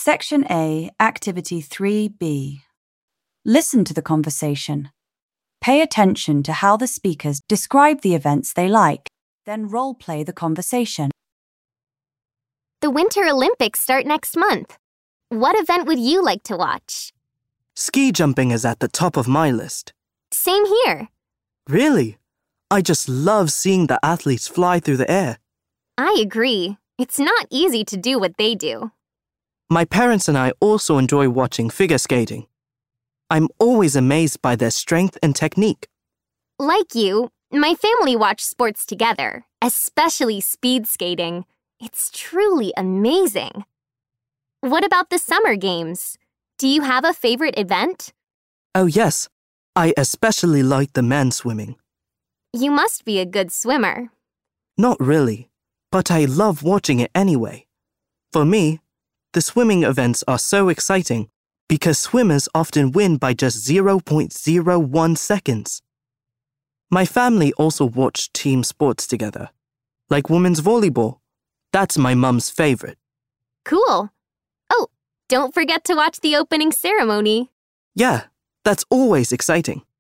Section A, Activity 3B. Listen to the conversation. Pay attention to how the speakers describe the events they like, then role-play the conversation. The Winter Olympics start next month. What event would you like to watch? Ski jumping is at the top of my list. Same here. Really? I just love seeing the athletes fly through the air. I agree. It's not easy to do what they do. My parents and I also enjoy watching figure skating. I'm always amazed by their strength and technique. Like you, my family watch sports together, especially speed skating. It's truly amazing. What about the summer games? Do you have a favorite event? Oh yes, I especially like the men's swimming. You must be a good swimmer. Not really, but I love watching it anyway. For me, the swimming events are so exciting because swimmers often win by just 0.01 seconds. My family also watch team sports together, like women's volleyball. That's my mum's favorite. Cool. Oh, don't forget to watch the opening ceremony. Yeah, that's always exciting.